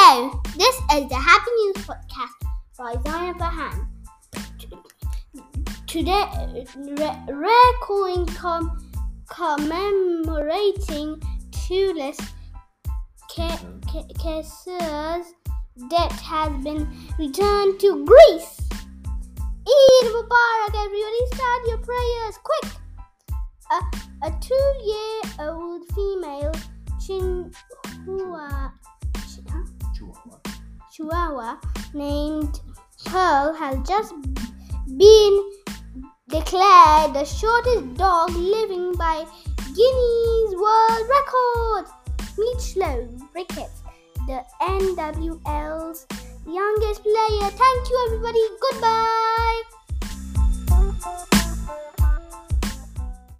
Hello, this is the Happy News Podcast by Zaina Farhan. Today, Rare Coin commemorating Tulis Caesar's debt has been returned to Greece. Eid Mubarak, everybody, start your prayers quick. A 2-year-old female Chihuahua named Pearl has just been declared the shortest dog living by Guinness World Records. Mieczysław Ricketts, the NWL's youngest player. Thank you, everybody. Goodbye.